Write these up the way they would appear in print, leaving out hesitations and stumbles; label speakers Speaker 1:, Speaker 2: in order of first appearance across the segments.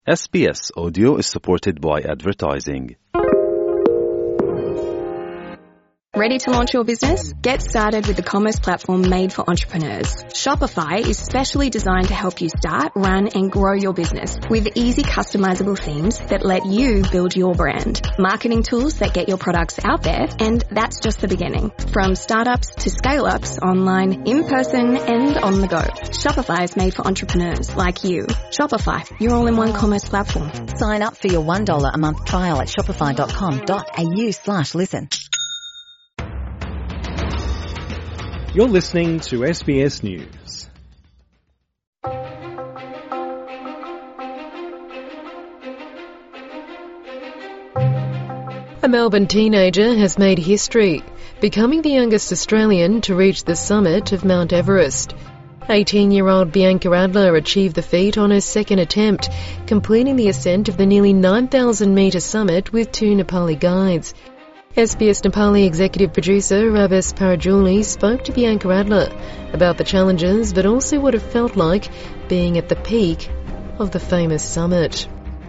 Speaker 1: SBS Audio is supported by advertising.
Speaker 2: Ready to launch your business? Get started with the commerce platform made for entrepreneurs. Shopify is specially designed to help you start, run, and grow your business with easy customizable themes that let you build your brand, marketing tools that get your products out there, and that's just the beginning. From startups to scale-ups, online, in person, and on the go. Shopify is made for entrepreneurs like you. Shopify, your all-in-one commerce platform.
Speaker 3: Sign up for your $1 a month trial at shopify.com.au/listen.
Speaker 4: You're listening to SBS News.
Speaker 5: A Melbourne teenager has made history, becoming the youngest Australian to reach the summit of Mount Everest. 18-year-old Bianca Adler achieved the feat on her second attempt, completing the ascent of the nearly 9,000-metre summit with 2 Nepali guides. SBS Nepali executive producer Ravis Parajuli spoke to Bianca Adler about the challenges but also what it felt like being at the peak of the famous summit.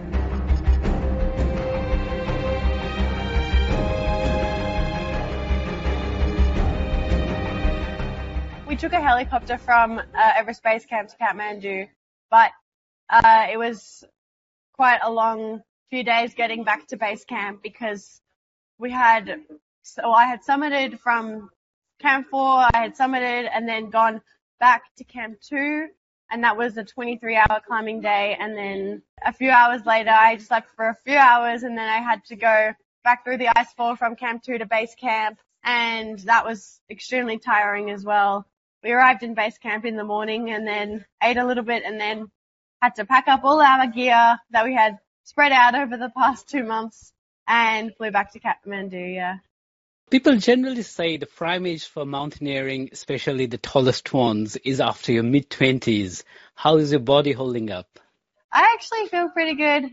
Speaker 6: We took a helicopter from Everest Base Camp to Kathmandu, but it was quite a long few days getting back to base camp because I had summited from Camp 4, I had summited and then gone back to Camp 2, and that was a 23-hour climbing day, and then a few hours later I just slept for a few hours, and then I had to go back through the icefall from Camp 2 to base camp, and that was extremely tiring as well. We arrived in base camp in the morning and then ate a little bit and then had to pack up all our gear that we had spread out over the past 2 months and flew back to Kathmandu, yeah.
Speaker 7: People generally say the prime age for mountaineering, especially the tallest ones, is after your mid-20s. How is your body holding up?
Speaker 6: I actually feel pretty good.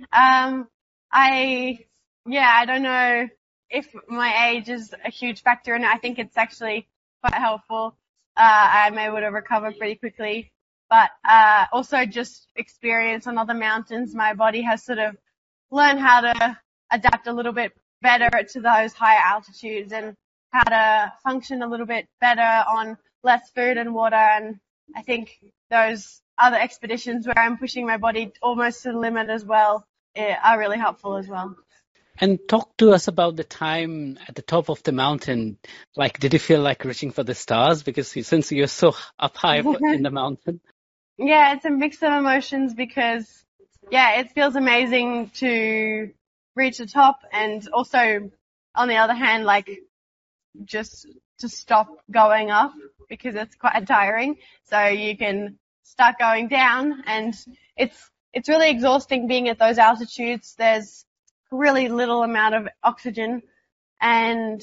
Speaker 6: I don't know if my age is a huge factor in it. I think it's actually quite helpful. I'm able to recover pretty quickly. But also just experience on other mountains, my body has sort of learned how to adapt a little bit better to those higher altitudes and how to function a little bit better on less food and water. And I think those other expeditions where I'm pushing my body almost to the limit as well are really helpful as well.
Speaker 7: And talk to us about the time at the top of the mountain. Like, did you feel like reaching for the stars? Because since you're so up high in the mountain.
Speaker 6: Yeah, it's a mix of emotions because, it feels amazing to reach the top, and also on the other hand, like just to stop going up because it's quite tiring. So you can start going down, and it's really exhausting being at those altitudes. There's really little amount of oxygen, and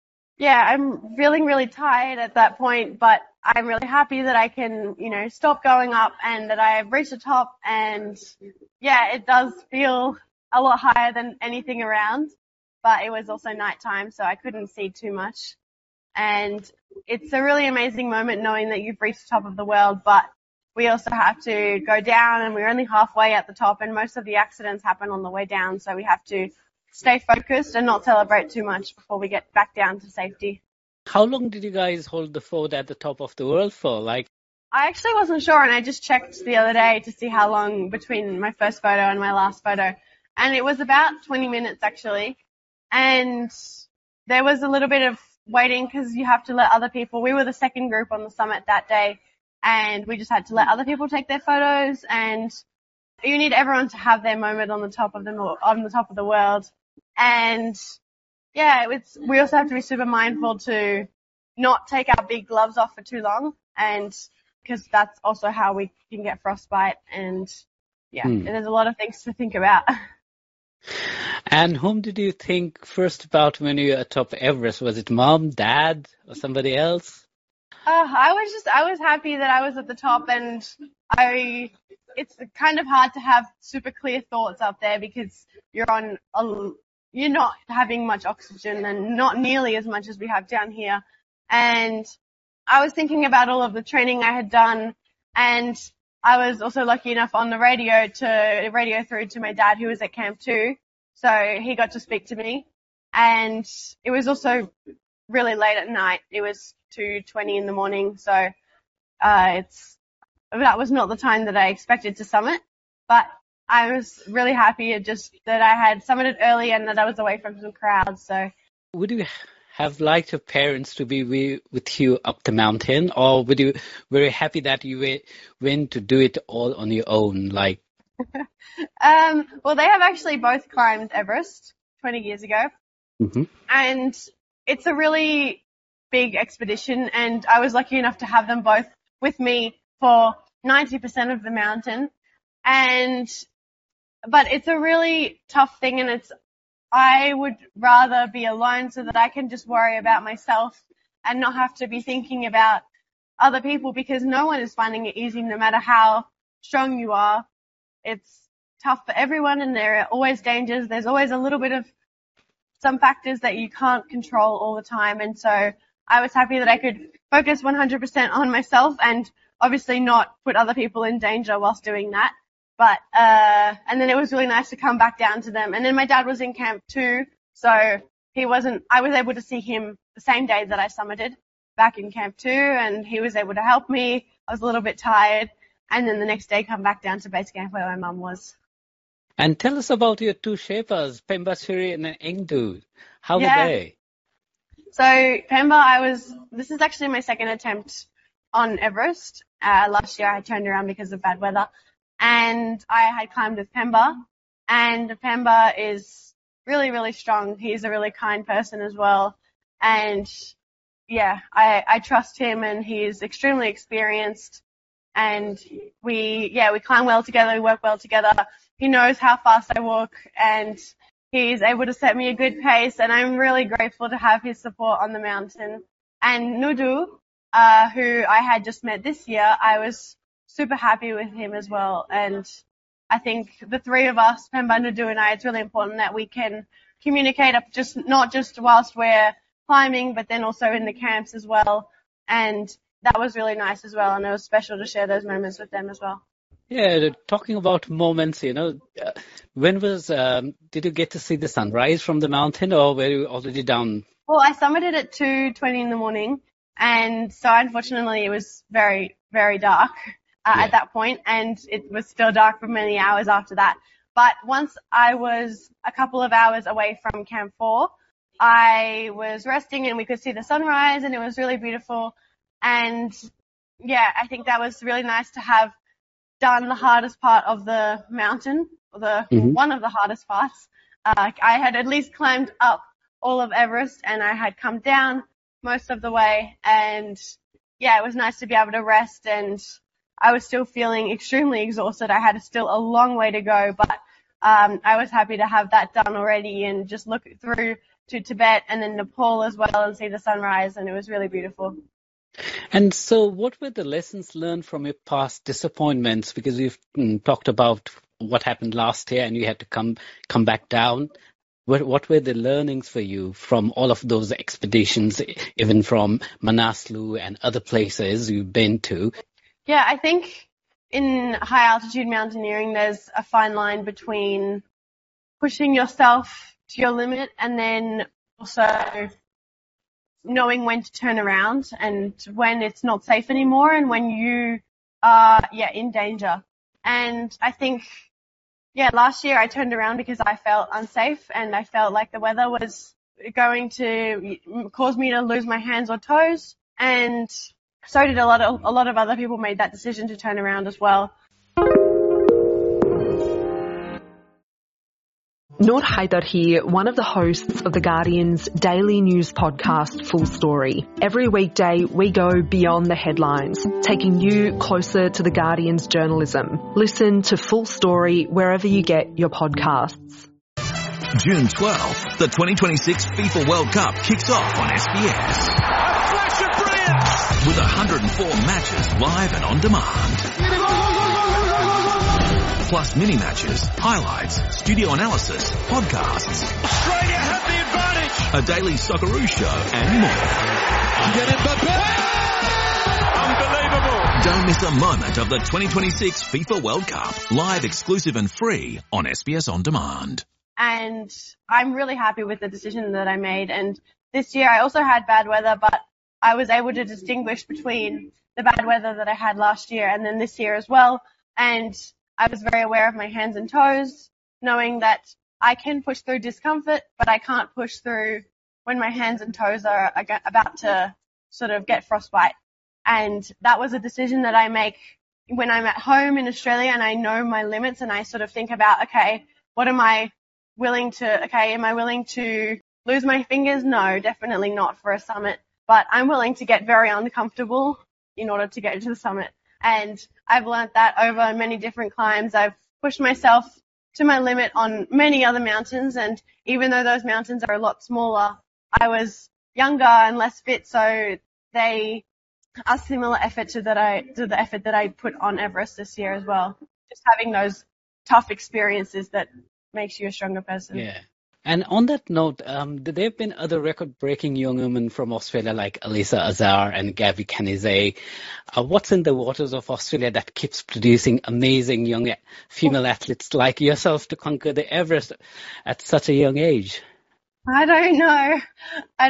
Speaker 6: I'm feeling really tired at that point, but I'm really happy that I can, stop going up and that I've reached the top, and it does feel a lot higher than anything around, but it was also nighttime, so I couldn't see too much. And it's a really amazing moment knowing that you've reached the top of the world, but we also have to go down, and we're only halfway at the top, and most of the accidents happen on the way down, so we have to stay focused and not celebrate too much before we get back down to safety.
Speaker 7: How long did you guys hold the fort at the top of the world for?
Speaker 6: I actually wasn't sure, and I just checked the other day to see how long between my first photo and my last photo. And it was about 20 minutes actually. And there was a little bit of waiting because you have to let other people, we were the second group on the summit that day, and we just had to let other people take their photos, and you need everyone to have their moment on the top of the world. And we also have to be super mindful to not take our big gloves off for too long, and because that's also how we can get frostbite, and there's a lot of things to think about.
Speaker 7: And whom did you think first about when you were atop Everest? Was it mom, dad, or somebody else?
Speaker 6: I was happy that I was at the top, and it's kind of hard to have super clear thoughts up there because you're not having much oxygen and not nearly as much as we have down here. And I was thinking about all of the training I had done, and I was also lucky enough on the radio to radio through to my dad who was at Camp 2. So he got to speak to me. And it was also really late at night. It was 2:20 in the morning. So that was not the time that I expected to summit. But I was really happy just that I had summited early and that I was away from some crowds. So
Speaker 7: would you have liked your parents to be with you up the mountain, or were you very happy that you went to do it all on your own? Like,
Speaker 6: well, they have actually both climbed Everest 20 years ago, and it's a really big expedition. And I was lucky enough to have them both with me for 90% of the mountain. But it's a really tough thing, and I would rather be alone so that I can just worry about myself and not have to be thinking about other people, because no one is finding it easy no matter how strong you are. It's tough for everyone, and there are always dangers. There's always a little bit of some factors that you can't control all the time. And so I was happy that I could focus 100% on myself and obviously not put other people in danger whilst doing that. But, and then it was really nice to come back down to them. And then my dad was in Camp 2, so I was able to see him the same day that I summited back in Camp 2, and he was able to help me. I was a little bit tired, and then the next day come back down to base camp where my mum was.
Speaker 7: And tell us about your two Sherpas, Pemba Siri and Engdu. How were they?
Speaker 6: So Pemba, this is actually my second attempt on Everest. Last year I turned around because of bad weather. And I had climbed with Pemba, and Pemba is really, really strong. He's a really kind person as well. And yeah, I trust him, and he's extremely experienced. And we climb well together, we work well together. He knows how fast I walk, and he's able to set me a good pace, and I'm really grateful to have his support on the mountain. And Nudu, who I had just met this year, I was super happy with him as well. And I think the three of us, Pemba, Nudu and I, it's really important that we can communicate not just whilst we're climbing, but then also in the camps as well. And that was really nice as well. And it was special to share those moments with them as well.
Speaker 7: Yeah, talking about moments, when did you get to see the sunrise from the mountain, or were you already down?
Speaker 6: Well, I summited at 2:20 in the morning. And so unfortunately it was very, very dark. At that point, and it was still dark for many hours after that. But once I was a couple of hours away from Camp 4, I was resting and we could see the sunrise, and it was really beautiful. And yeah, I think that was really nice to have done the hardest part of the mountain, one of the hardest parts. I had at least climbed up all of Everest, and I had come down most of the way. And yeah, it was nice to be able to rest, and I was still feeling extremely exhausted. I had still a long way to go, but I was happy to have that done already and just look through to Tibet and then Nepal as well and see the sunrise, and it was really beautiful.
Speaker 7: And so what were the lessons learned from your past disappointments? Because we've talked about what happened last year and you had to come back down. What were the learnings for you from all of those expeditions, even from Manaslu and other places you've been to?
Speaker 6: Yeah, I think in high altitude mountaineering, there's a fine line between pushing yourself to your limit and then also knowing when to turn around and when it's not safe anymore and when you are, in danger. And I think, last year I turned around because I felt unsafe and I felt like the weather was going to cause me to lose my hands or toes, and so did a lot of other people made that decision to turn around as well.
Speaker 8: Noor Haider here, one of the hosts of The Guardian's daily news podcast, Full Story. Every weekday, we go beyond the headlines, taking you closer to The Guardian's journalism. Listen to Full Story wherever you get your podcasts.
Speaker 9: June 12th, the 2026 FIFA World Cup kicks off on SBS.
Speaker 10: A flash of brilliance!
Speaker 9: With 104 matches live and on demand. Plus mini matches, highlights, studio analysis, podcasts.
Speaker 10: Australia have the advantage!
Speaker 9: A daily Socceroo show and more.
Speaker 10: Get it, Mbappé! Unbelievable!
Speaker 9: Don't miss a moment of the 2026 FIFA World Cup. Live, exclusive and free on SBS On Demand.
Speaker 6: And I'm really happy with the decision that I made. And this year I also had bad weather, but I was able to distinguish between the bad weather that I had last year and then this year as well. And I was very aware of my hands and toes, knowing that I can push through discomfort, but I can't push through when my hands and toes are about to sort of get frostbite. And that was a decision that I make when I'm at home in Australia and I know my limits and I sort of think about, okay, what am I willing to, am I willing to lose my fingers? No, definitely not for a summit, but I'm willing to get very uncomfortable in order to get to the summit. And I've learnt that over many different climbs. I've pushed myself to my limit on many other mountains, and even though those mountains are a lot smaller, I was younger and less fit, so they are similar effort to the effort that I put on Everest this year as well. Just having those tough experiences that makes you a stronger person.
Speaker 7: Yeah. And on that note, there have been other record-breaking young women from Australia like Alyssa Azar and Gabby Canizet. What's in the waters of Australia that keeps producing amazing young female athletes like yourself to conquer the Everest at such a young age?
Speaker 6: I don't know. I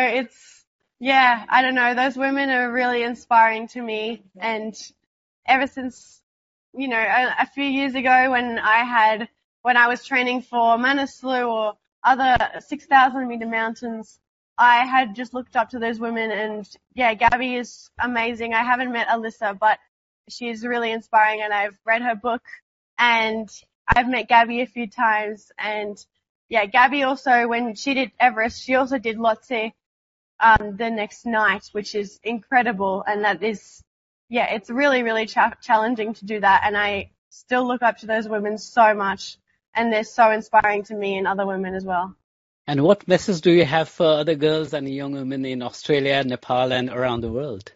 Speaker 6: don't know. Those women are really inspiring to me. And ever since, a few years ago when I was training for Manaslu or other 6,000 meter mountains, I had just looked up to those women, and Gabby is amazing. I haven't met Alyssa, but she's really inspiring, and I've read her book, and I've met Gabby a few times. And Gabby also, when she did Everest, she also did Lhotse the next night, which is incredible, and that is, it's really, really challenging to do that, and I still look up to those women so much. And they're so inspiring to me and other women as well.
Speaker 7: And what message do you have for other girls and young women in Australia, Nepal, and around the world?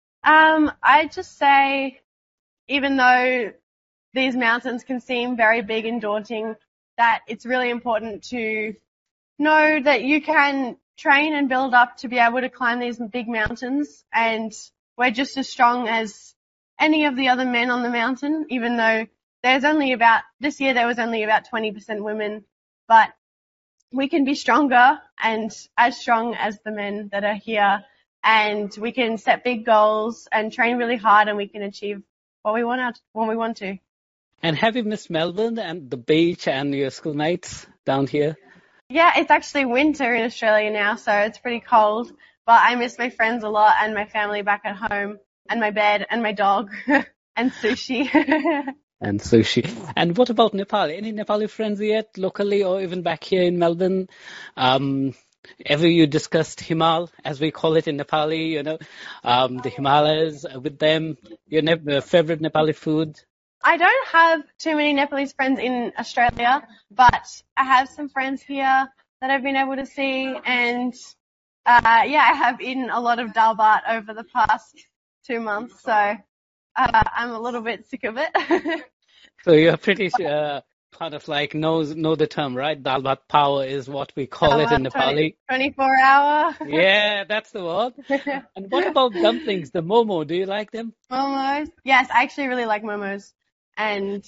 Speaker 6: I just say, even though these mountains can seem very big and daunting, that it's really important to know that you can train and build up to be able to climb these big mountains. And we're just as strong as any of the other men on the mountain, even though this year there was only about 20% women, but we can be stronger and as strong as the men that are here, and we can set big goals and train really hard, and we can achieve what we want to.
Speaker 7: And have you missed Melbourne and the beach and your schoolmates down here?
Speaker 6: Yeah, it's actually winter in Australia now, so it's pretty cold, but I miss my friends a lot and my family back at home and my bed and my dog and sushi.
Speaker 7: And sushi. And what about Nepal? Any Nepali friends yet, locally or even back here in Melbourne? Ever you discussed Himal, as we call it in Nepali, the Himalayas with them? Your favorite Nepali food?
Speaker 6: I don't have too many Nepalese friends in Australia, but I have some friends here that I've been able to see, and I have eaten a lot of dal bhat over the past 2 months, so I'm a little bit sick of it.
Speaker 7: So you're pretty kind of like know the term, right? Dal bhat power is what we call it in Nepali.
Speaker 6: 24-hour.
Speaker 7: Yeah, that's the word. And what about dumplings, the momo? Do you like them?
Speaker 6: Momos? Yes, I actually really like momos. And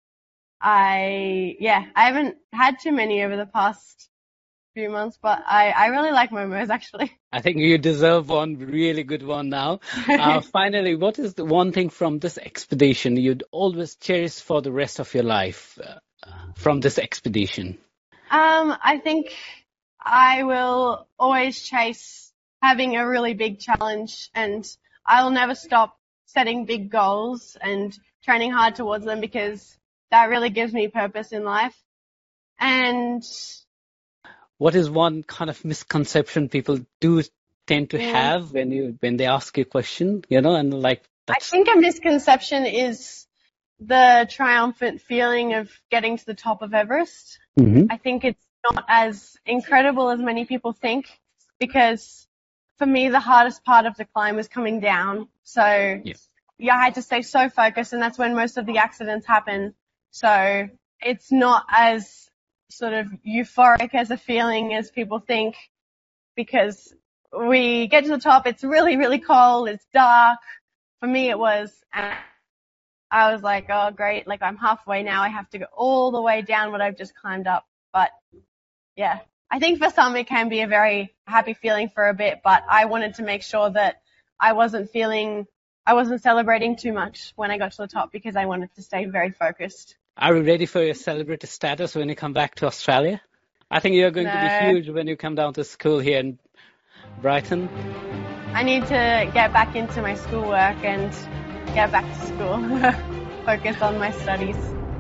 Speaker 6: I haven't had too many over the past few months, but I really like momos, actually.
Speaker 7: I think you deserve one really good one now. Finally, what is the one thing from this expedition you'd always cherish for the rest of your life from this expedition?
Speaker 6: I think I will always chase having a really big challenge, and I will never stop setting big goals and training hard towards them, because that really gives me purpose in life. And
Speaker 7: what is one kind of misconception people do tend to have when they ask you a question, and like
Speaker 6: I think a misconception is the triumphant feeling of getting to the top of Everest.
Speaker 7: Mm-hmm.
Speaker 6: I think it's not as incredible as many people think, because for me the hardest part of the climb was coming down. So I had to stay so focused, and that's when most of the accidents happen. So it's not as sort of euphoric as a feeling as people think, because we get to the top, it's really, really cold, it's dark, for me it was, and I was like, oh great, like I'm halfway now, I have to go all the way down what I've just climbed up. But yeah, I think for some it can be a very happy feeling for a bit, but I wanted to make sure that I wasn't celebrating too much when I got to the top because I wanted to stay very focused.
Speaker 7: Are you ready for your celebrity status when you come back to Australia? I think you're going to be huge when you come down to school here in Brighton.
Speaker 6: I need to get back into my schoolwork and get back to school, focus on my studies.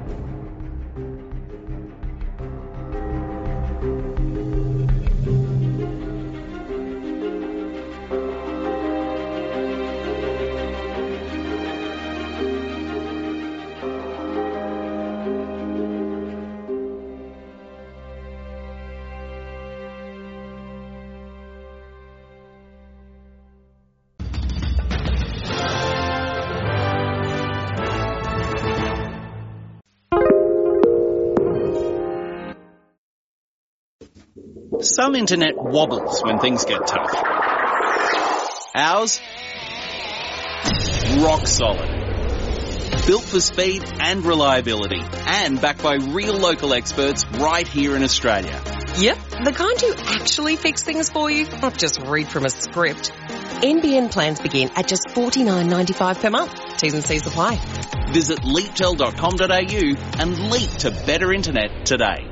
Speaker 11: Some internet wobbles when things get tough. Ours? Rock solid. Built for speed and reliability, and backed by real local experts right here in Australia.
Speaker 12: Yep, the kind who actually fix things for you, not just read from a script. NBN plans begin at just $49.95 per month. T's and C's apply.
Speaker 11: Visit leaptel.com.au and leap to better internet today.